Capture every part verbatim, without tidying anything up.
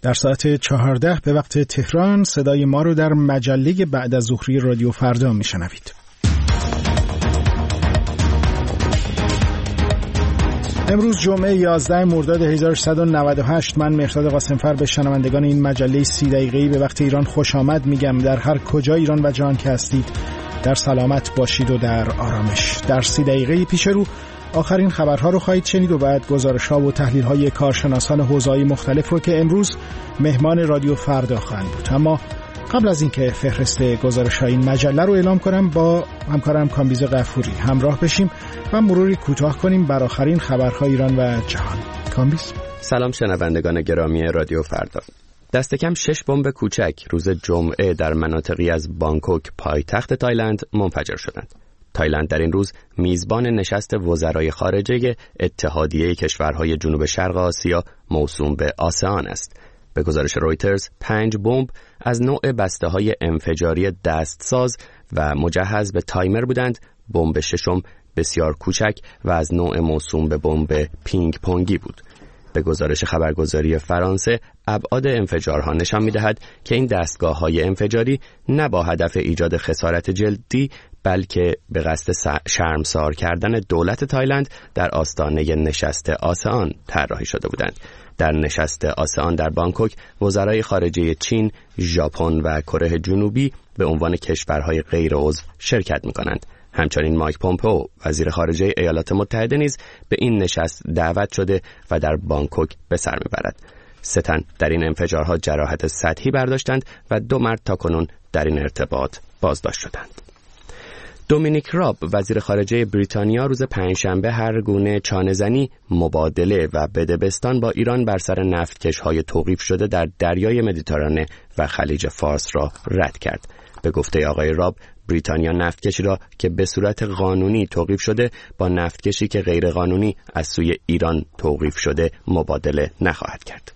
در ساعت چهارده به وقت تهران صدای ما رو در مجله بعد از ظهری رادیو فردا میشنوید. امروز جمعه یازده مرداد هزار و سیصد و نود و هشت. من مهرداد قاسمفر به شنوندگان این مجله سی دقیقه‌ای به وقت ایران خوش آمد میگم. در هر کجا ایران و جهان که هستید در سلامت باشید و در آرامش. در سی دقیقه پیش رو آخرین خبرها رو خواهید شنید و بعد گزارش‌ها و تحلیل‌های کارشناسان حوزه‌های مختلف رو که امروز مهمان رادیو فردا خواهند بود. اما قبل از اینکه فهرست گزارش‌های این مجله رو اعلام کنم با همکارم کامبیز غفوری همراه بشیم و مروری کوتاه کنیم بر آخرین خبرهای ایران و جهان. کامبیز. سلام شنوندگان گرامی رادیو فردا. دست کم شش بمب کوچک روز جمعه در مناطقی از بانکوک پایتخت تایلند منفجر شدند. تایلند در این روز میزبان نشست وزرای خارجه اتحادیه کشورهای جنوب شرق آسیا موسوم به آسئان است. به گزارش رویترز پنج بمب از نوع بسته‌های انفجاری دستساز و مجهز به تایمر بودند. بمب ششم بسیار کوچک و از نوع موسوم به بمب پینگ پونگی بود. به گزارش خبرگزاری فرانسه ابعاد انفجارها نشان می‌دهد که این دستگاه‌های انفجاری نه با هدف ایجاد خسارت جدی بلکه به قصد شرمسار کردن دولت تایلند در آستانه نشست آسئان طراحی شده بودند. در نشست آسئان در بانکوک وزرای خارجه چین، ژاپن و کره جنوبی به عنوان کشورهای غیر عضو شرکت می‌کنند. همچنین مایک پومپئو وزیر خارجه ایالات متحده نیز به این نشست دعوت شده و در بانکوک به سر میبرد. سه تن در این انفجارها جراحت سطحی برداشتند و دو مرد تاکنون در این ارتباط بازداشت شدند. دومینیک راب وزیر خارجه بریتانیا روز پنجشنبه هر گونه چانه‌زنی، مبادله و بدبستان با ایران بر سر نفتکش‌های توقیف شده در دریای مدیترانه و خلیج فارس را رد کرد. به گفته آقای راب، بریتانیا نفتکشی را که به صورت قانونی توقیف شده با نفتکشی که غیر قانونی از سوی ایران توقیف شده مبادله نخواهد کرد.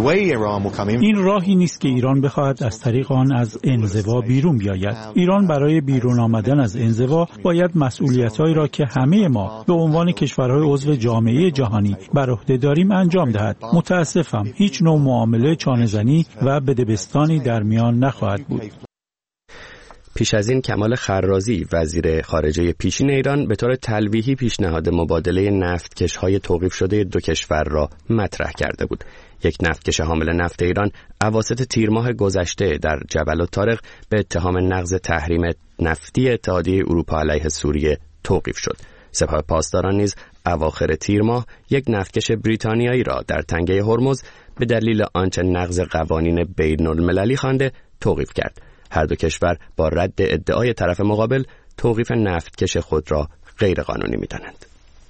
این راهی نیست که ایران بخواهد از طریق آن از انزوا بیرون بیاید. ایران برای بیرون آمدن از انزوا باید مسئولیت‌هایی را که همه ما به عنوان کشورهای عضو جامعه جهانی بر عهده داریم انجام دهد. متاسفم هیچ نوع معامله چانه‌زنی و بدبستانی در میان نخواهد بود. پیش از این کمال خرازی وزیر خارجه پیشین ایران به طور تلویحی پیشنهاد مبادله نفتکش‌های توقیف شده دو کشور را مطرح کرده بود. یک نفتکش حامل نفت ایران اواسط تیر ماه گذشته در جبل الطارق به اتهام نقض تحریم نفتی اتحادیه اروپا علیه سوریه توقیف شد. سپاه پاسداران نیز اواخر تیر ماه یک نفتکش بریتانیایی را در تنگه هرمز به دلیل آنچه نقض قوانین بین‌المللی خوانده توقیف کرد. هر دو کشور با رد ادعای طرف مقابل توقیف نفتکش خود را غیر قانونی می‌دانند.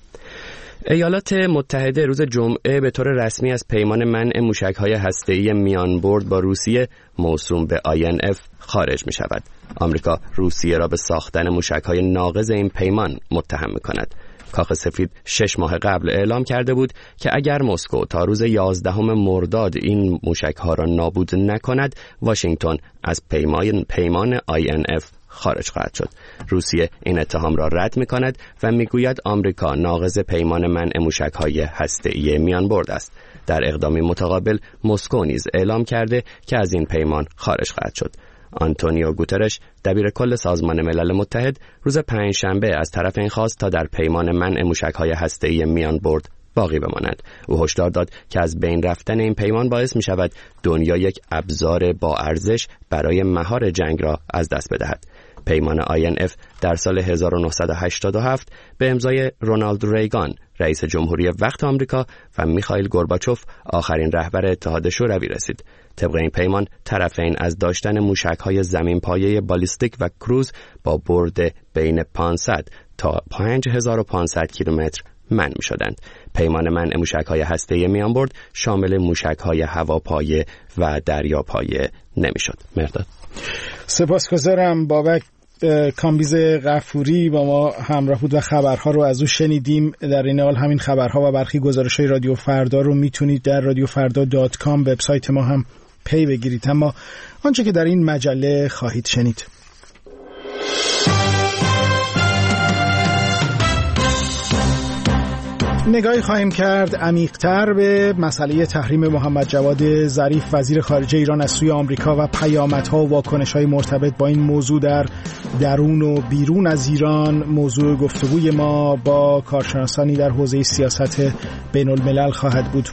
ایالات متحده روز جمعه به طور رسمی از پیمان منع موشک‌های هسته‌ای میانبرد با روسیه موسوم به آی ان اف خارج می‌شود. آمریکا روسیه را به ساختن موشک‌های ناقض این پیمان متهم می‌کند. کاخ سفید شش ماه قبل اعلام کرده بود که اگر مسکو تا روز یازدهم مرداد این موشک‌ها را نابود نکند، واشنگتن از پیمان پیمان آی ان اف خارج خواهد شد. روسیه این اتهام را رد می‌کند و می‌گوید آمریکا ناقض پیمان منع موشک‌های هسته‌ای میانبرد است. در اقدامی متقابل مسکو نیز اعلام کرده که از این پیمان خارج خواهد شد. آنتونیو گوترش دبیر کل سازمان ملل متحد روز پنجشنبه از طرف این خواست تا در پیمان منع موشک‌های هسته‌ای میانبرد باقی بماند. او هشدار داد که از بین رفتن این پیمان باعث می‌شود دنیا یک ابزار با ارزش برای مهار جنگ را از دست بدهد. پیمان آی ان اف در سال هزار و نهصد و هشتاد و هفت به امضای رونالد ریگان رئیس جمهوری وقت آمریکا و میخائیل گورباچوف آخرین رهبر اتحاد شوروی رسید. طبق این پیمان طرفین از داشتن موشک‌های زمین‌پایه بالیستیک و کروز با برد بین پانصد تا پنج هزار و پانصد کیلومتر منع می‌شدند. پیمان منع موشک‌های هسته‌ای میانبرد شامل موشک‌های هواپایه و دریاپایه نمی‌شد. مرداد. سپاسگزارم بابک. کامبیز غفوری با ما همراه بود و خبرها رو از او شنیدیم. در این حال همین خبرها و برخی گزارش‌های رادیو فردا رو میتونید در رادیو فردا دات کام وبسایت ما هم پی بگیرید. اما آنچه که در این مجله خواهید شنید: نگاهی خواهیم کرد عمیق‌تر به مسئله تحریم محمد جواد ظریف وزیر خارجه ایران از سوی آمریکا و پیامدها و واکنش‌های مرتبط با این موضوع در درون و بیرون از ایران. موضوع گفتگوی ما با کارشناسانی در حوزه سیاست بین الملل خواهد بود.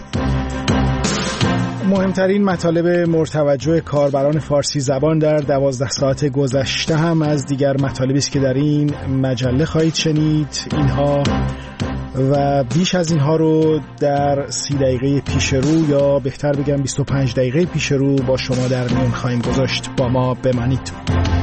مهمترین مطالب مرتوجه کاربران فارسی زبان در دوازده ساعت گذشته هم از دیگر مطالبی است که در این مجله خواهید شنید. اینها و بیش از اینها رو در سی دقیقه پیش رو یا بهتر بگم بیست و پنج دقیقه پیش رو با شما در میون خواهیم گذاشت. با ما بمانید.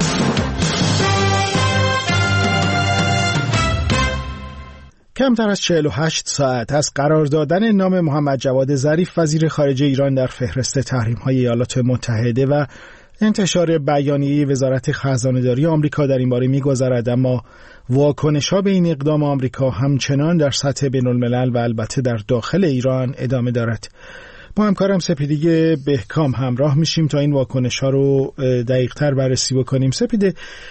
کمتر از چهل و هشت ساعت از قرار دادن نام محمد جواد ظریف وزیر خارجه ایران در فهرست تحریم‌های ایالات متحده و انتشار بیانیه وزارت خزانه‌داری آمریکا در این باره می‌گذرد، اما واکنش‌ها به این اقدام آمریکا همچنان در سطح بین‌الملل و البته در داخل ایران ادامه دارد. با همکارم سپیده بهکام همراه میشیم تا این واکنش‌ها رو دقیق‌تر بررسی بکنیم. سپیده،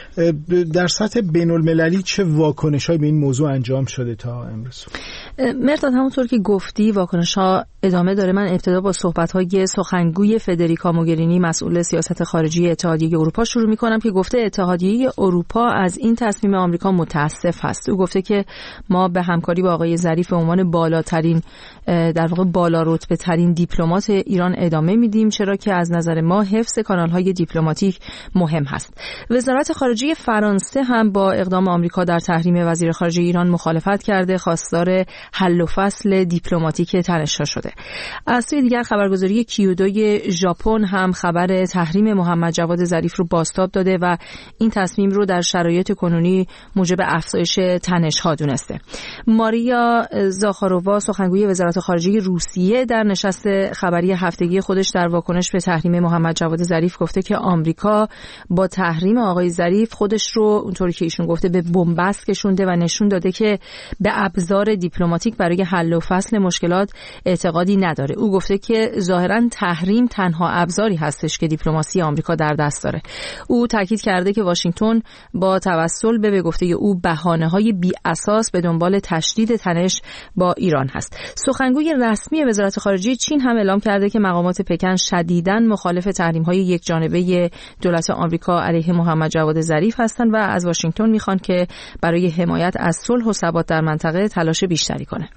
در سطح بین‌المللی چه واکنش‌هایی به این موضوع انجام شده تا امروز؟ مرداد، همونطور که گفتی واکنش‌ها ادامه داره. من ابتدا با صحبت‌های سخنگوی فدریکا موگرینی مسئول سیاست خارجی اتحادیه اروپا شروع می‌کنم که گفته اتحادیه اروپا از این تصمیم آمریکا متأسف هست. او گفته که ما به همکاری با آقای ظریف به عنوان بالاترین در واقع بالا رتبه ترین دیپلمات ایران ادامه میدیم، چرا که از نظر ما حفظ کانال‌های دیپلماتیک مهم هست. وزارت خارجه فرانسه هم با اقدام آمریکا در تحریم وزیر خارجه ایران مخالفت کرده، خواستار حل و فصل دیپلماتیک تنش‌ها شده. از سوی دیگر خبرگزاری کیودوی ژاپن هم خبر تحریم محمد جواد ظریف رو بازتاب داده و این تصمیم رو در شرایط کنونی موجب افزایش تنش‌ها دونسته. ماریا زاخارووا سخنگوی وزارت خارجه روسیه در نشست خبری هفتگی خودش در واکنش به تحریم محمد جواد ظریف گفته که آمریکا با تحریم آقای ظریف خودش رو اونطوری که ایشون گفته به بنبست کشونده و نشون داده که به ابزار دیپلماتیک برای حل و فصل مشکلات اعتقادی نداره. او گفته که ظاهراً تحریم تنها ابزاری هستش که دیپلماسی آمریکا در دست داره. او تاکید کرده که واشنگتن با توسل به گفته او بهانه‌های بی اساس به دنبال تشدید تنش با ایران هست. سخنگوی رسمی وزارت خارجه چین هم اعلام کرده که مقامات پکن شدیداً مخالف تحریم‌های یکجانبه دولت آمریکا علیه محمد جواد ظریف هستند و از واشنگتن می‌خوان که برای حمایت از صلح و ثبات در منطقه تلاش بیشتری کنه.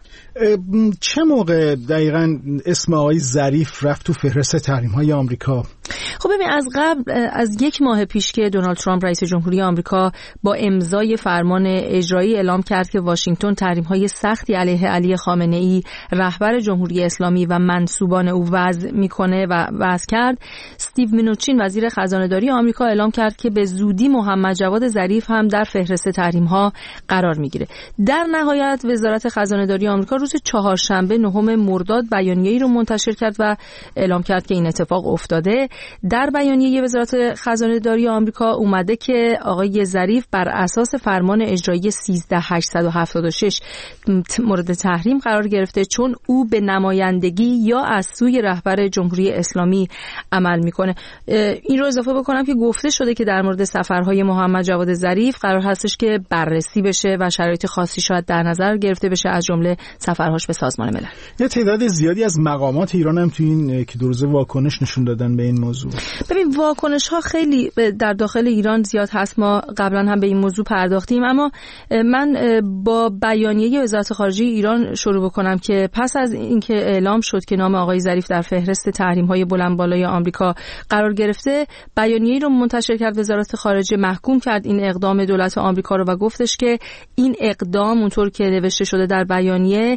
چه موقع دقیقاً اسم آقای ظریف رفت تو فهرست تحریم‌های آمریکا؟ خب ببین، از قبل از یک ماه پیش که دونالد ترامپ رئیس جمهوری آمریکا با امضای فرمان اجرایی اعلام کرد که واشنگتن تحریم‌های سختی علیه علی خامنه‌ای رهبر جمهوری اسلامی و منسوبان او وضع میکنه و وضع کرد، استیو مینوچین وزیر خزانه‌داری آمریکا اعلام کرد که به زودی محمد جواد ظریف هم در فهرست تحریم‌ها قرار میگیره. در نهایت وزارت خزانه‌داری آمریکا روز چهارشنبه نهم مرداد بیانیه‌ای رو منتشر کرد و اعلام کرد که این اتفاق افتاده. در بیانیه وزارت خزانه‌داری آمریکا اومده که آقای ظریف بر اساس فرمان اجرایی سیزده هزار و هشتصد و هفتاد و شش مورد تحریم قرار گرفته، چون او به نمایندگی یا از سوی رهبر جمهوری اسلامی عمل میکنه. این رو اضافه بکنم که گفته شده که در مورد سفرهای محمد جواد ظریف قرار هستش که بررسی بشه و شرایط خاصی شاید در نظر گرفته بشه، از جمله سفرهاش به سازمان ملل. یه تعداد زیادی از مقامات ایران هم تو این که دو روزه واکنش نشون دادن به این موضوع. ببین، واکنش ها خیلی در داخل ایران زیاد هست. ما قبلا هم به این موضوع پرداختیم، اما من با بیانیه وزارت خارجه ایران شروع بکنم که پس از اینکه اعلام شد که نام آقای ظریف در فهرست تحریم‌های بلند بالای آمریکا قرار گرفته، بیانیه‌ای رو منتشر کرد وزارت خارجه، محکوم کرد این اقدام دولت آمریکا رو و گفتش که این اقدام اونطور که نوشته شده در بیانیه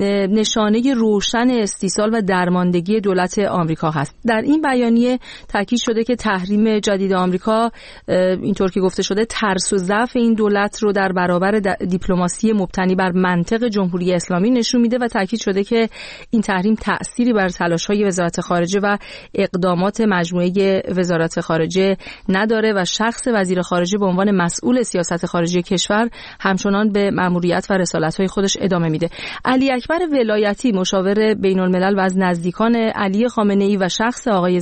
نشانه روشن استیصال و درماندگی دولت آمریکا هست. در این بیانیه تاکید شده که تحریم جدید آمریکا اینطور که گفته شده ترس و ضعف این دولت رو در برابر دیپلماسی مبتنی بر منطق جمهوری اسلامی نشون میده و تاکید شده که این تحریم تأثیری بر تلاش‌های وزارت خارجه و اقدامات مجموعه وزارت خارجه نداره و شخص وزیر خارجه به عنوان مسئول سیاست خارجی کشور همچنان به مأموریت و رسالت‌های خودش ادامه میده. علی اکبر ولایتی مشاور بین‌الملل و از نزدیکان علی خامنه‌ای و شخص آقای ظریف هم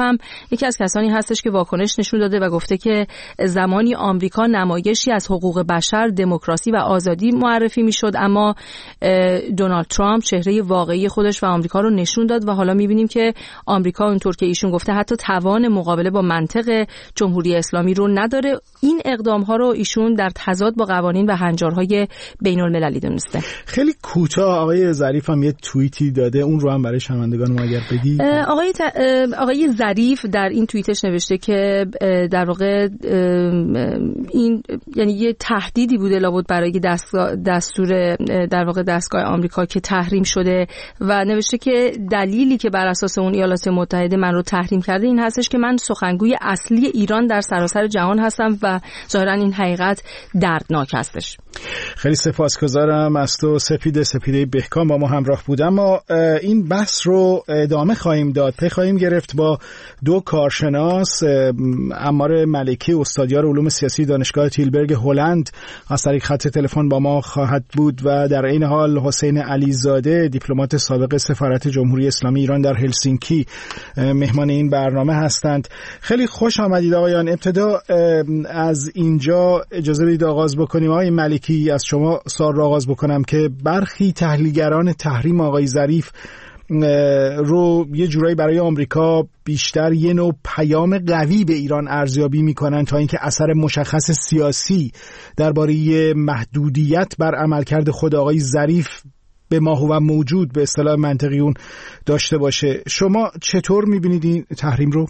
هم یکی از کسانی هستش که واکنش نشون داده و گفته که زمانی آمریکا نمایشی از حقوق بشر، دموکراسی و آزادی معرفی میشد، اما دونالد ترامپ چهره واقعی خودش و آمریکا رو نشون داد و حالا میبینیم که آمریکا اونطور که ایشون گفته حتی توان مقابله با منطق جمهوری اسلامی رو نداره. این اقدام ها رو ایشون در تضاد با قوانین و هنجارهای بین المللی دونسته. خیلی کوتاه آقای ظریف هم یه توییتی داده، اون رو هم برای شنوندگان ما اگر بگید. آقای ت... آقای ظریف در این توییتش نوشته که در واقع این یعنی یه تهدیدی بوده لابد برای دستگاه دستور در واقع دستگاه آمریکا که تحریم شده و نوشته که دلیلی که بر اساس اون ایالات متحده من رو تحریم کرده این هستش که من سخنگوی اصلی ایران در سراسر جهان هستم و ظاهرا این حقیقت دردناک هستش. خیلی سپاسگزارم از تو سپیده سپیده بهکام با ما همراه بود. اما این بحث رو ادامه خواهیم داد، پی خواهیم گرفت با دو کارشناس. عمار ملکی استادیار علوم سیاسی دانشگاه تیلبرگ هلند از طریق خط تلفن با ما خواهد بود و در این حال حسین علیزاده دیپلمات سابق سفارت جمهوری اسلامی ایران در هلسینکی مهمان این برنامه هستند. خیلی خوش آمدید آقایان. ابتدا از اینجا اجازه بدید آغاز بکنیم. آقای ملکی، از شما سوال را آغاز بکنم که برخی تحلیلگران تحریم آقای ظریف رو یه جورایی برای آمریکا بیشتر یه نوع پیام قوی به ایران ارزیابی میکنن تا اینکه اثر مشخص سیاسی درباره محدودیت بر عملکرد خود آقای ظریف به ما هو موجود به اصطلاح منطقیون داشته باشه. شما چطور میبینید این تحریم رو؟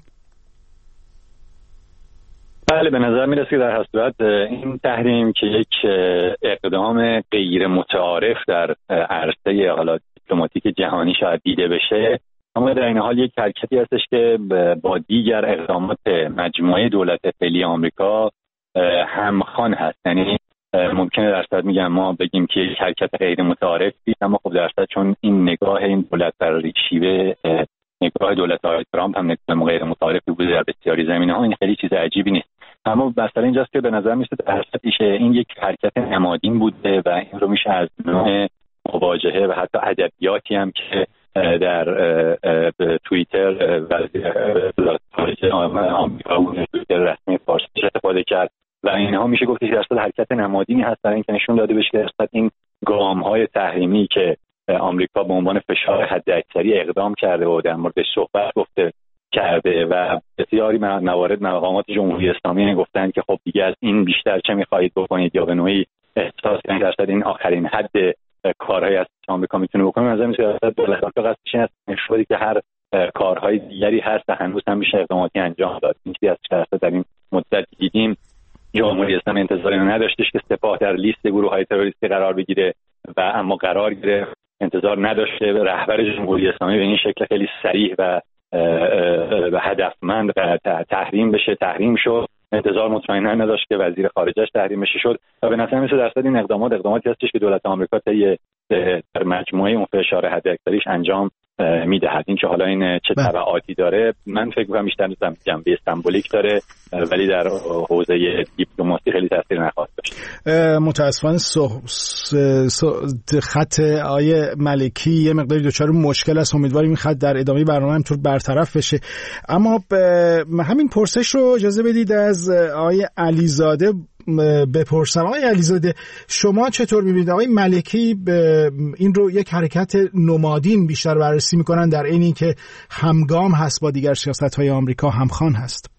بله، به نظر میرسه که در هر صورت این تحریم که یک اقدام غیر متعارف در عرصه حالا دیپلماتیک جهانی شاید دیده بشه، اما در این حال یک حرکتی هستش که با دیگر اقدامات مجموعه دولت فعلی آمریکا همخوان هست. یعنی ممکنه در صورت میگم ما بگیم که یک حرکت غیر متعارفی، اما خب در صورت چون این نگاه این دولت در شیوه نگاه دولت آقای ترامپ هم نگاه غیر متعارفی بوده در بسیاری زمینه‌ها، این خیلی چیز عجیبی نیست. اما مسئله اینجاست که به نظر میاد در صورت این یک حرکت نمادین بوده و این رو میشه از نوع مواجهه و حتی ادبیاتی هم که در توییتر وزیر خارجه آمریکا و توییتر رسمی فارسی استفاده کرد و اینها میشه گفت که در صورت حرکت نمادینی هست برای اینکه نشون داده بشه که در صورت این گام‌های تحریمی که آمریکا به عنوان فشار حداکثری اقدام کرده و در موردش صحبت گفته کرده و بسیاری موارد مقامات جمهوری اسلامی گفتن که خب دیگه از این بیشتر چه می‌خواهید بکنید یا به نوعی احساس کنید در صورت این آخرین حد کارهایی است که آمریکا میتونه بکنه. از این نظر دولت آمریکا قصدش این است نشون که هر کارهای دیگری هست و هنوز هم میشه اقداماتی انجام داد. این چیزی است که در این مدت دیدیم جمهوری اسلامی انتظاری نداشتش که سپاه در لیست گروه‌های تروریستی قرار بگیره و اما قرار گرفت. انتظار نداشته رهبر جمهوری اسلامی به این شکل خیلی صریح و و هدفمند تحریم بشه، تحریم شد. انتظار مطمئنا نداشت که وزیر خارجه‌اش تحریم بشه شد و به نظر میاد درصد این اقدامات اقداماتی هستش که دولت آمریکا طی در مجموعه اون فشار حداکثریش انجام میدهد. این که حالا این چه تبعاتی داره من فکر می‌کنم بیشتر جنبه سمبولیک داره ولی در حوزه دیپلماسی خیلی تاثیر نخواهد داشت. متاسفانه خط آیه ملکی یه مقداری دچار مشکل است. امیدواریم این خط در ادامه برنامه همینطور برطرف بشه. اما همین پرسش رو اجازه بدید از آیه علیزاده بپرسم. آقای علیزاده، شما چطور می‌بینید؟ آقای ملکی این رو یک حرکت نمادین بیشتر بررسی می‌کنن در اینی که همگام هست با دیگر سیاست‌های آمریکا، همخوان هست.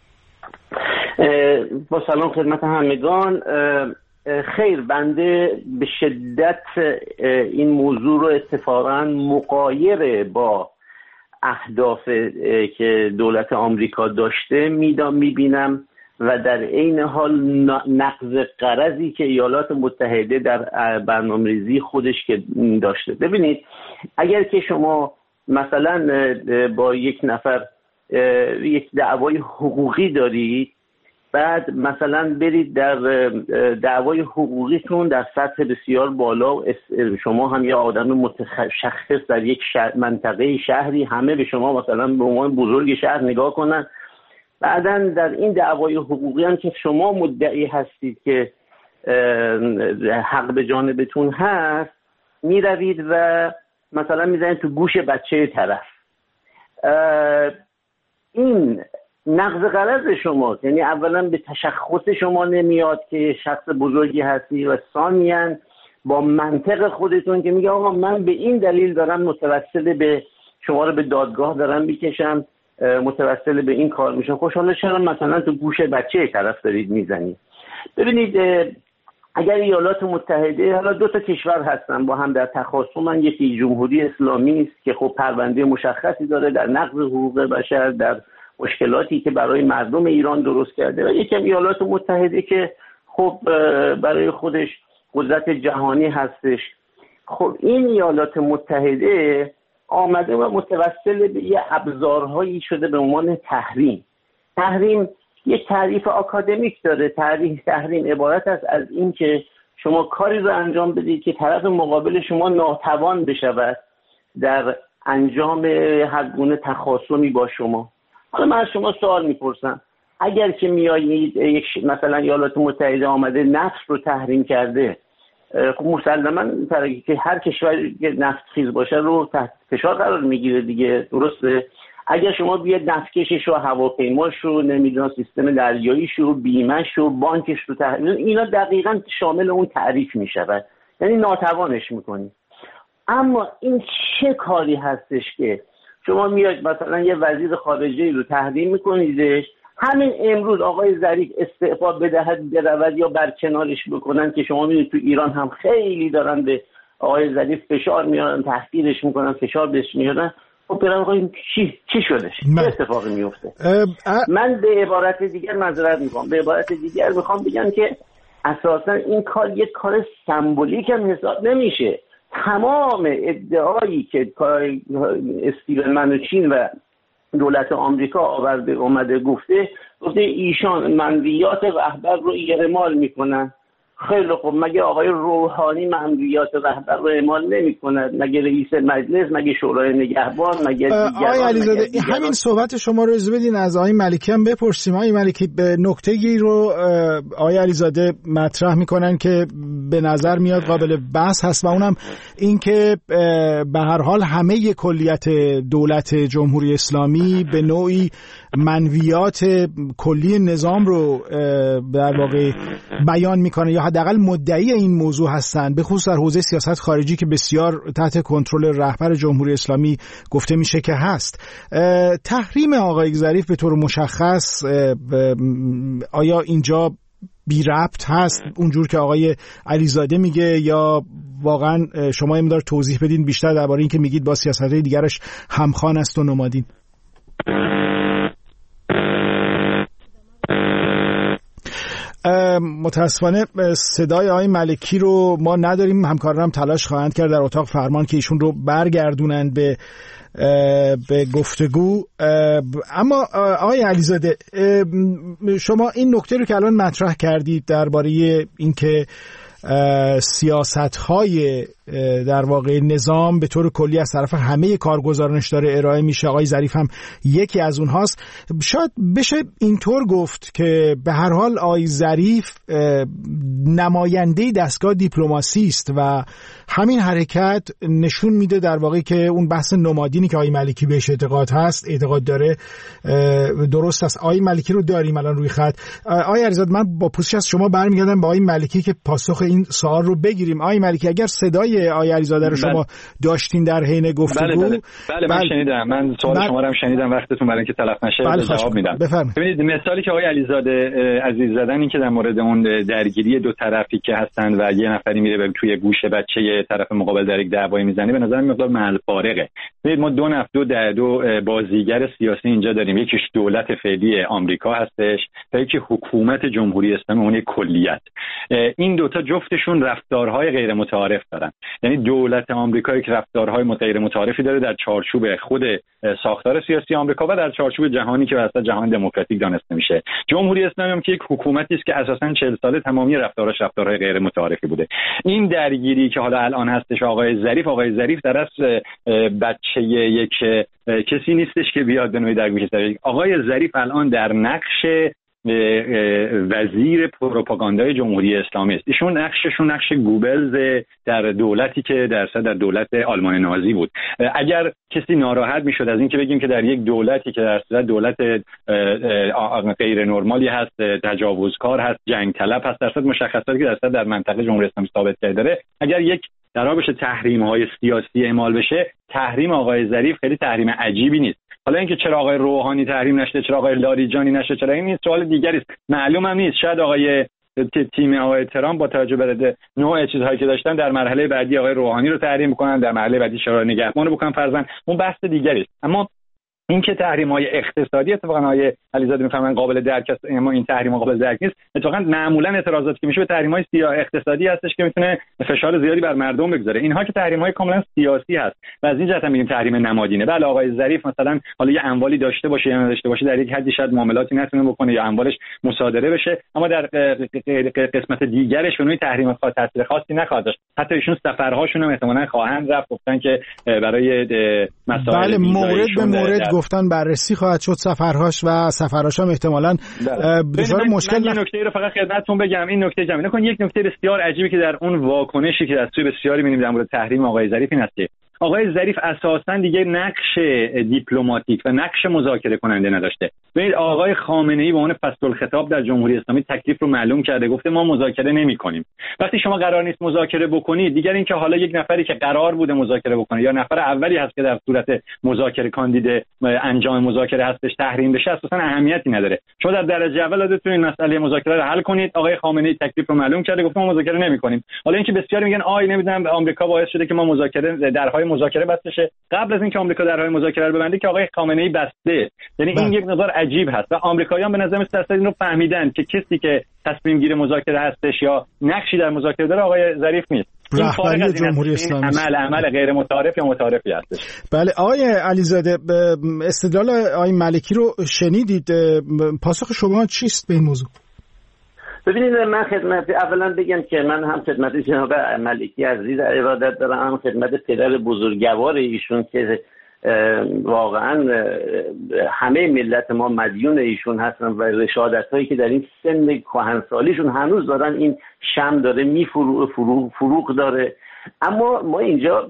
با سلام خدمت همگان. خیر، بنده به شدت این موضوع رو اتفاقاً مغایر با اهداف که دولت آمریکا داشته می‌بینم و در این حال نقض غرضی که ایالات متحده در برنامه‌ریزی خودش که داشته. ببینید، اگر که شما مثلا با یک نفر یک دعوای حقوقی دارید، بعد مثلا برید در دعوای حقوقیتون در سطح بسیار بالا، شما هم یه آدم متشخص در یک شهر، منطقه شهری، همه به شما مثلا به عنوان بزرگ شهر نگاه کنن، بعداً در این دعوای حقوقی هم که شما مدعی هستید که حق به جانبتون هست، میروید و مثلا میزنید تو گوش بچه طرف. این نقض غرض شما، یعنی اولا به تشخص شما نمیاد که شخص بزرگی هستی و ثانیاً با منطق خودتون که میگه آقا من به این دلیل دارم متوسل به شما رو به دادگاه دارم میکشم، متوسل به این کار میشم. خوش حالا چرا مثلا تو گوش بچه طرف دارید میزنید؟ ببینید اگر ایالات متحده، حالا دو تا کشور هستن با هم در تخاصمن، یکی جمهوری اسلامی است که خب پرونده مشخصی داره در نقض حقوق بشر، در مشکلاتی که برای مردم ایران درست کرده، و یکی ایالات متحده که خب برای خودش قدرت جهانی هستش. خب این ایالات متحده آمده و متوسل به یه ابزارهایی شده به عنوان تحریم. تحریم یک تعریف آکادمیک داره. تعریف تحریم عبارت است از این که شما کاری رو انجام بدید که طرف مقابل شما ناتوان بشود در انجام هر گونه تخاصمی با شما. حالا من از شما سوال میپرسم، اگر که میایید یک مثلا ایالات متحده آمده نفت رو تحریم کرده، خب مسلماً که هر کشوری که نفت خیز باشه رو تحت فشار قرار میگیره دیگه، درسته؟ اگر شما بیاد نفتکشش و هواپیماش رو، نمیدونم سیستم دریاییش رو، بیمه‌ش رو، بانکش رو تحریم، اینا دقیقاً شامل اون تعریف میشود، یعنی ناتوانش میکنی. اما این چه کاری هستش که شما میاد مثلا یه وزیر خارجه رو تحریم میکنیدش، همین امروز آقای ظریف استعفا بدهد برود یا برکنارش بکنن، که شما میدونید تو ایران هم خیلی دارن به آقای ظریف فشار میارن، تحقیرش میکنن، فشار بهش میارن. خب برای آقای چی چی شدش؟ چه اتفاقی میفته؟ من به عبارت دیگر معذرت میخوام، به عبارت دیگر میخوام بگم که اساسا این کار یک کار سمبولیک هم حساب نمیشه. تمام ادعایی که استیون منوچین و دولت آمریکا آورده اومده گفته گفته ایشان منویات رهبر رو اعمال میکنن. خیلی خب، مگه آقای روحانی منویات رهبر رو اعمال نمیکند؟ مگه رئیس مجلس؟ مگه شورای نگهبان؟ مگه دیگران؟ آقای علیزاده همین صحبت شما رو اجازه بدین از آقای ملکی هم بپرسیم. آقای ملکی به نکته‌ای رو آقای علیزاده مطرح میکنن که به نظر میاد قابل بحث هست و اونم این که به هر حال همه کلیت دولت جمهوری اسلامی به نوعی منویات کلی نظام رو در واقع بیان میکنه یا حداقل مدعی این موضوع هستند، به خصوص در حوزه سیاست خارجی که بسیار تحت کنترل رهبر جمهوری اسلامی گفته میشه که هست. تحریم آقای ظریف به طور مشخص آیا اینجا بی ربط هست اونجور که آقای علیزاده میگه، یا واقعا شما یه مقدار توضیح بدین بیشتر درباره این که میگید با سیاست‌های دیگرش همخوان است و نمادین؟ متاسفانه صدای آقای ملکی رو ما نداریم. همکارانم تلاش خواهند کرد در اتاق فرمان که ایشون رو برگردونند به به گفتگو. اما آقای علیزاده، شما این نکته رو که الان مطرح کردید درباره اینکه سیاست‌های در واقع نظام به طور کلی از طرف همه کارگزارانش داره ارائه میشه، آقای ظریف هم یکی از اونهاست، شاید بشه اینطور گفت که به هر حال آقای ظریف نماینده دستگاه دیپلماسی است و همین حرکت نشون میده در واقع که اون بحث نمادینی که آقای ملکی بهش اعتقاد هست اعتقاد داره درست است. آقای ملکی رو داریم الان روی خط. آقای علیزاده، من با پوزش از شما برمیگردم با آقای ملکی که پاسخ این سوال رو بگیریم. آقای ملکی، اگر صدای آقای علیزاده رو شما داشتین در حین گفتگو. بله بله, بله من بله. شنیدم. من سوال بله. شما رو هم شنیدم، وقتتون برای اینکه تلف نشه بله جواب میدم. ببینید مثالی که آقای علیزاده عزیز زدن، این که در مورد اون درگیری دو طرفی که هستن و یه نفری میره توی گوش بچه طرف مقابل در یک دعوایی میزنه، به نظر مقدار محل فارغه. ببینید ما دو نفر دو در دو بازیگر سیاسی اینجا داریم، یکیش دولت فعلی آمریکا هستش و یکی حکومت جمهوری اسلامی اون کلیت. این دوتا جفتشون رفتارهای غیر متعارف دارن. یعنی دولت آمریکا یک رفتارهای غیر متعارفی داره در چارچوب خود ساختار سیاسی آمریکا و در چارچوب جهانی که واسه جهان دموکراتیک دانسته میشه. جمهوری اسلامی هم که یک حکومتی است که اساساً چهل ساله تمامی رفتارش رفتارهای غیر متعارفی بوده. این درگیری که حالا الان هستش، آقای ظریف آقای ظریف در اصل بچه یک کسی نیستش که بیاد به نوعی در گوشه. آقای ظریف الان در نقش وزیر پروپاگاندای جمهوری اسلامی است. ایشون نقششون نقش گوبلز در دولتی که در در دولت آلمان نازی بود. اگر کسی ناراحت میشد از اینکه بگیم که در یک دولتی که در صورت دولت غیر نرمالی هست، تجاوزکار هست، جنگ طلب هست، در صورت مشخصاتی که در صورت در منطقه جمهوری اسلامی ثابت کرده داره، اگر یک قرار بشه تحریم‌های سیاسی اعمال بشه، تحریم آقای ظریف خیلی تحریم عجیبی نیست. حالا اینکه چرا آقای روحانی تحریم نشده، چرا آقای لاریجانی نشده، چرا این نیست، سوال دیگری است. معلوم هم نیست. شاید آقای تیم آقای ترامپ با توجه به نوع چیزهایی که داشتن در مرحله بعدی آقای روحانی رو تحریم بکنن، در مرحله بعدی شورای نگهبان رو بکنن فرضاً. اون بحث دیگری است. اما اینکه تحریم‌های اقتصادی اتفاقا آقای علیزاده می‌فرمایند قابل درک است، اما این تحریم قابل درک نیست. اتفاقا معمولا اعتراضاتی که میشه به تحریم‌های سیاسی اقتصادی هستش که میتونه فشار زیادی بر مردم بگذاره. اینها که تحریم‌های کاملا سیاسی هست و از این جهت میگیم تحریم نمادینه. بله آقای ظریف مثلا حالا یه اموالی داشته باشه یا نداشته باشه، در یک حدی شاید معاملاتی نتونه بکنه یا اموالش مصادره بشه، اما در قسمت دیگرش اونوی تحریم خاص تاثیر خاصی نخواهد داشت. حتی ایشون سفرهاشون هم احتمالاً خواهند رفت، گفتن که برای مسائل بله مورد به مورد گفتن بررسی خواهد شد سفرهاش و سفرهاش هم احتمالاً بسیار مشکل. من یه نکته رو فقط خدمتتون بگم، این نکته جمعی نکن. یک نکته بسیار عجیبی که در اون واکنشی که در سوی بسیاری می‌بینیم در مورد تحریم آقای ظریف این است که آقای ظریف اساساً دیگه نقش دیپلماتیک و نقش مذاکره کننده نداشته. ببینید آقای خامنه‌ای به عنوان فصل الخطاب در جمهوری اسلامی تکلیف رو معلوم کرده، گفته ما مذاکره نمی‌کنیم. وقتی شما قرار نیست مذاکره بکنید، دیگر اینکه حالا یک نفری که قرار بوده مذاکره بکنه یا نفر اولی هست که در صورت مذاکره کاندید انجام مذاکره هستش تحریم بشه، اساساً اهمیتی نداره. شما در درجه اول بتونید مسئله مذاکره رو حل کنید. آقای خامنه‌ای تکلیف رو معلوم کرده، گفته ما مذاکره نمی‌کنیم. حالا اینکه بسیاری میگن آی نمیدونم آمریکا باعث شده که ما مذاکره درهای مذاکره بسته شه. قبل از اینکه آمریکا درهای مذاکره رو ببنده که آقای خامنه‌ای بسته. یعنی این یک نظر عجیب هست و آمریکاییان به نظر میاد این رو فهمیدن که کسی که تصمیم گیر مذاکره هستش یا نقشی در مذاکره داره آقای ظریف نیست. این رهبری جمهوری اسلامی عمل عمل غیر متعارف یا متعارفی هستش. بله آقای علیزاده، استدلال آقای ملکی رو شنیدید، پاسخ شما چیست به این موضوع؟ ببینید من خدمت اولا بگم که من هم خدمت جناب ملکی عزیز ارادت دارم، هم خدمت پدر بزرگوار ایشون که واقعا همه ملت ما مدیون ایشون هستن و رشادت هایی که در این سن کهنسالیشون هنوز دارن این شمع داره میفروغ فروغ داره. اما ما اینجا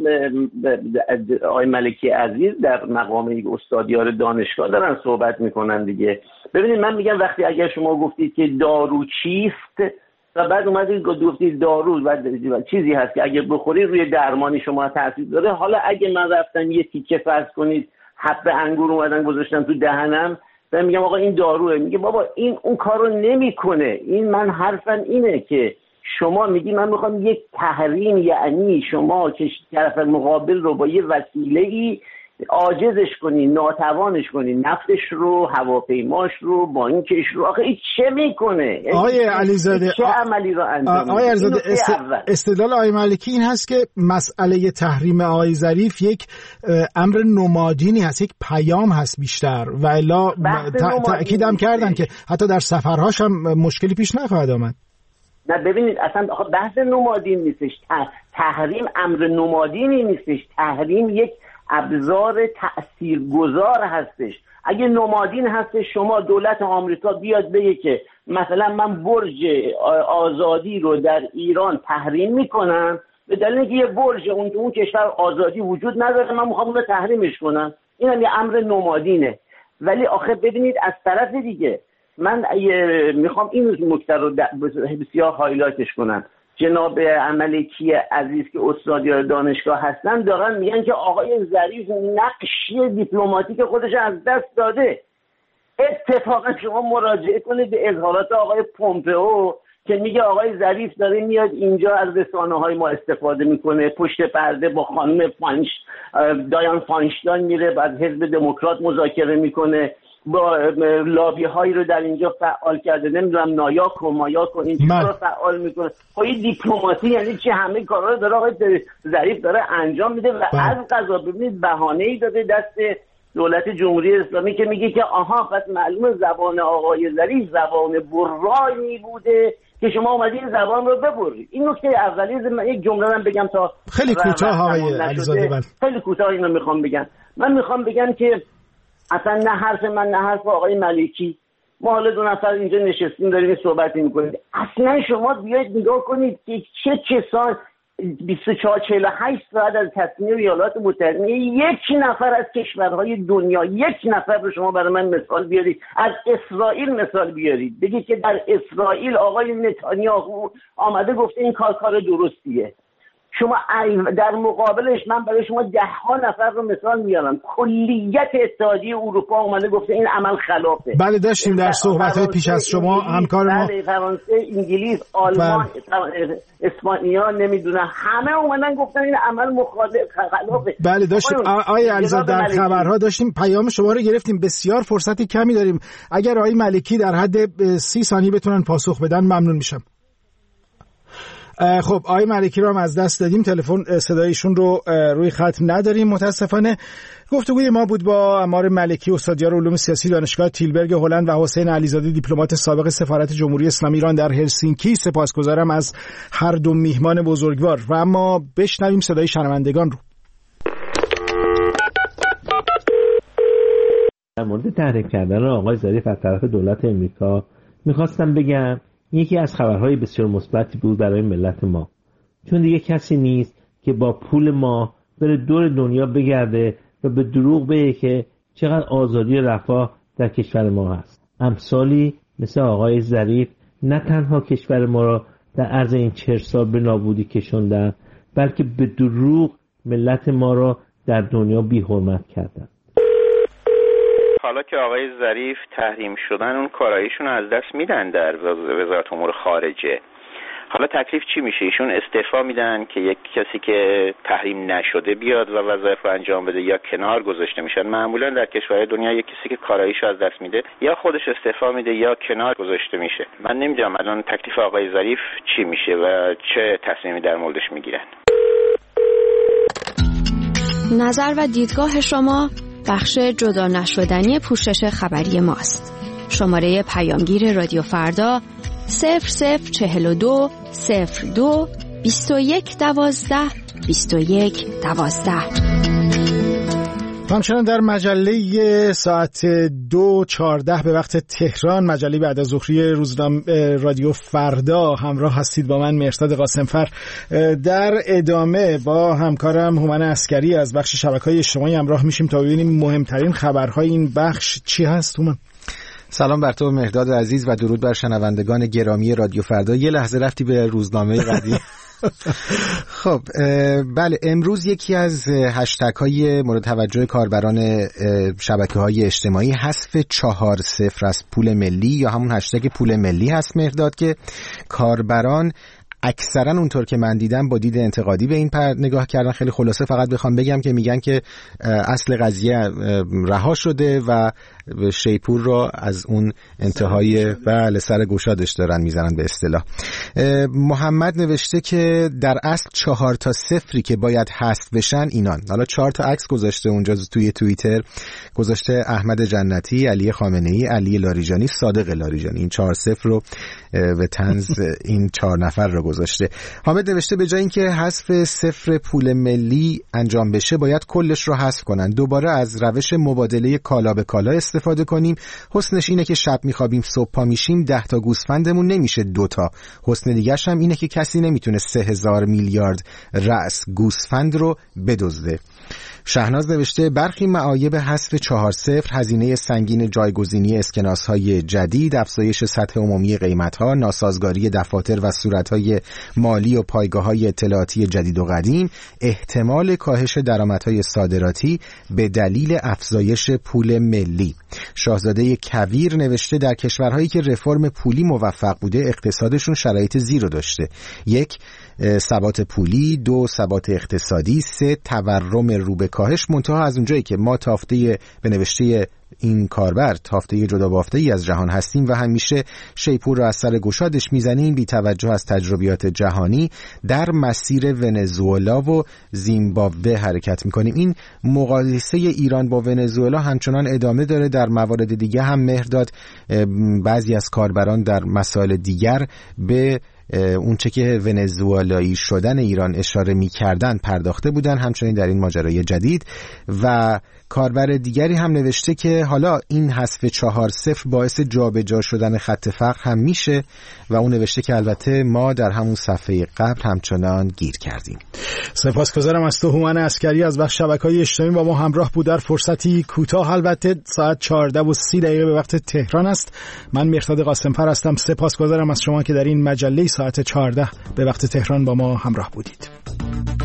آقای ملکی عزیز در مقام یک استادیار دانشگاه دارن صحبت میکنن دیگه. ببینید من میگم وقتی اگر شما گفتید که دارو چیست و بعد اومدید گفتید دارو و چیزی هست که اگه بخوری روی درمانی شما تاثیر داره، حالا اگه من رفتم یه تیکه فرض کنید حب انگور اومدن گذاشتم تو دهنم و میگم آقا این داروه، میگه بابا این اون کارو نمیکنه. این من حرفم اینه که شما میگی من میخوام یک تحریم، یعنی شما که طرف مقابل رو با یه وسیله‌ای عاجزش کنی، ناتوانش کنی، نفتش رو، هواپیماش رو، بانکش رو. آخه این چه میکنه؟ آقای علیزاده چه عملی رو انجام میده؟ آقای علیزاده است... استدلال آقای ملکی این هست که مسئله تحریم آقای ظریف یک امر نمادینی هست، یک پیام هست بیشتر و الا تأکید هم کردن که حتی در سفرهاش هم مشکلی پیش نخواهد آمد. نه ببینید اصلا بحث نمادین نیستش، تحریم امر نمادینی نیستش، تحریم یک ابزار تأثیرگذار هستش. اگه نمادین هستش شما دولت آمریکا بیاد بگه که مثلا من برج آزادی رو در ایران تحریم میکنم به دلیل اینکه یه برج اون اون کشور آزادی وجود نداره، من میخوام اون رو تحریمش کنم، این هم یه امر نمادینه. ولی آخه ببینید از طرف دیگه من میخوام این نکته رو بسیار هایلایتش کنم. جناب ملکی عزیز که استادیار دانشگاه هستن دارن میگن که آقای ظریف نقش دیپلماتیک خودش از دست داده. اتفاقا شما مراجعه کنید به اظهارات آقای پومپئو که میگه آقای ظریف داره میاد اینجا از رسانه‌های ما استفاده میکنه، پشت پرده با خانم فانش دایان فانشتاین میره بعد حزب دموکرات مذاکره میکنه، با لابی هایی رو در اینجا فعال کرده، نمیدونم نایاک و مایاک و این چیزا رو فعال میکنه. خب این دیپلماسی یعنی چی؟ همه کارا رو داره آقای ظریف داره انجام میده و از قضا ببینید بهانه‌ای داده دست دولت جمهوری اسلامی که میگه که آها پس معلومه زبان آقای ظریف زبان برایی بوده که شما اومدین زبان رو ببرید. این نکته اولیه. من یک جمله هم بگم تا خیلی کوتاه آقای علیزاده، خیلی کوتاه اینو میخوام بگم. من میخوام بگم که اصلا نه حرف من نه حرف آقای ملکی ما حالا دو نفر اینجا نشستیم داریم این صحبت میکنیم. اصلا شما بیاید نگاه کنید که چه کسان بیست و چهار چهل و هشت ساعت از تصمیم ایالات متحده یک نفر از کشورهای دنیا، یک نفر رو شما برای من مثال بیارید، از اسرائیل مثال بیارید، بگید که در اسرائیل آقای نتانیاهو آمده گفته این کار کار درستیه. شما در مقابلش من برای شما ده ها نفر رو مثال میارم، کلیت اتحادیه اروپا اومده گفته این عمل خلافه. بله داشتیم در صحبت‌های پیش از شما همکار ما بله فرانسه، انگلیس، آلمان، بله. اسپانیا، نمیدونم همه اومدن گفتن این عمل مخالف خلافه. بله داشتیم آقای علیزاده در خبرها داشتیم پیام شما رو گرفتیم. بسیار فرصت کمی داریم، اگر آقای ملکی در حد سی ثانیه بتونن پاسخ بدن ممنون میشم. خب آقای ملکی رو هم از دست دادیم، تلفن صدایشون رو روی خط نداریم متاسفانه. گفتگوی ما بود با عمار ملکی، استادیار علوم سیاسی دانشگاه تیلبرگ هلند، و حسین علیزاده، دیپلمات سابق سفارت جمهوری اسلامی ایران در هلسینکی. سپاسگزارم از هر دو میهمان بزرگوار و اما بشنویم صدای شنوندگان رو. در مورد تحریک کردن آقای ظریف از طرف دولت امریکا میخواستم بگم یکی از خبرهای بسیار مثبتی بود برای ملت ما، چون دیگه کسی نیست که با پول ما بره دور دنیا بگرده و به دروغ بگه که چقدر آزادی و رفاه در کشور ما هست. امثالی مثل آقای ظریف نه تنها کشور ما را در عرض این چهل سال به نابودی کشوندن، بلکه به دروغ ملت ما را در دنیا بی حرمت کردن. حالا که آقای ظریف تحریم شدن، اون کاراییشون از دست میدن در وزارت امور خارجه. حالا تکلیف چی میشه؟ ایشون استعفا میدن که یک کسی که تحریم نشده بیاد و وظایف رو انجام بده، یا کنار گذاشته میشن؟ معمولا در کشورهای دنیا یک کسی که کاراییشو از دست میده یا خودش استعفا میده یا کنار گذاشته میشه. من نمیدونم الان تکلیف آقای ظریف چی میشه و چه تصمیمی در موردش میگیرن. نظر و دیدگاه شما بخش جدا نشدنی پوشش خبری ماست. شماره پیامگیر رادیو فردا صفر صفر چهل و دو صفر دو بیست و یک دوازده بیست و یک دوازده. همچنان در مجله ساعت دو چارده به وقت تهران، مجله بعد از ظهری روزنامه رادیو فردا، همراه هستید با من مهرداد قاسمفر. در ادامه با همکارم هومن عسکری از بخش شبکه‌های اجتماعی همراه میشیم تا ببینیم مهمترین خبرهای این بخش چی هست. هومن سلام بر تو مهرداد عزیز و درود بر شنوندگان گرامی رادیو فردا. یه لحظه رفتی به روزنامه قدیم. خب بله، امروز یکی از هشتگ های مورد توجه کاربران شبکه های اجتماعی حذف چهار صفر از پول ملی یا همون هشتگ پول ملی هست مهرداد، که کاربران اکثرا اونطور که من دیدم با دید انتقادی به این پر نگاه کردن. خیلی خلاصه فقط بخوام بگم که میگن که اصل قضیه رها شده و شیپور رو از اون انتهای بله سر گشادش دارن میزنن به اصطلاح. محمد نوشته که در اصل چهار تا صفری که باید حذف بشن اینان. حالا چهار تا عکس گذاشته اونجا توی توییتر، گذاشته احمد جنتی، علی خامنه‌ای، علی لاریجانی، صادق لاریجانی. این چهار صفر رو به طنز این چهار نفر رو گذاشته. حامد نوشته به جای اینکه حذف صفر پول ملی انجام بشه باید کلش رو حذف کنن، دوباره از روش مبادله کالا به کالا استفاده کنیم. حسنش اینه که شب میخوابیم صبح پا میشیم ده تا گوسفندمون نمیشه دوتا. حسن دیگرش هم اینه که کسی نمیتونه سه هزار میلیارد رأس گوسفند رو بدزده. شهناز نوشته برخی معایب حذف چهار صفر، هزینه سنگین جایگزینی اسکناس‌های جدید، افزایش سطح عمومی قیمت‌ها، ناسازگاری دفاتر و صورت‌های مالی و پایگاه‌های اطلاعاتی جدید و قدیم، احتمال کاهش درآمدهای صادراتی به دلیل افزایش پول ملی. شاهزاده کویر نوشته در کشورهایی که رفرم پولی موفق بوده اقتصادشون شرایط زیرو داشته: یک، ثبات پولی، دو، ثبات اقتصادی، سه، تورم رو به کاهش. منتها از اونجایی که ما تافته به نوشته این کاربر تافته جدا بافته ای از جهان هستیم و همیشه شیپور رو از سر گشادش میزنیم، بی توجه از تجربیات جهانی در مسیر ونزوئلا و زیمبابوه حرکت میکنیم. این مقایسه ایران با ونزوئلا همچنان ادامه داره. در موارد دیگه هم مهرداد بعضی از کاربران در مسائل دیگر به اون چه که ونزوئلایی شدن ایران اشاره می‌کردن پرداخته بودن، همچنین در این ماجرای جدید. و کاربر دیگری هم نوشته که حالا این حذف چهار صفر باعث جابجا شدن خط فقر هم میشه و اون نوشته که البته ما در همون صفحه قبل همچنان گیر کردیم. سپاسگزارم از تو هومن عسکری از بخش شبکه‌های اجتماعی با ما همراه بود در فرصتی کوتاه. البته ساعت چهارده و سی دقیقه به وقت تهران است. من مهرداد قاسم‌فر هستم. سپاسگزارم از شما که در این مجله ساعت چهارده به وقت تهران با ما همراه بودید.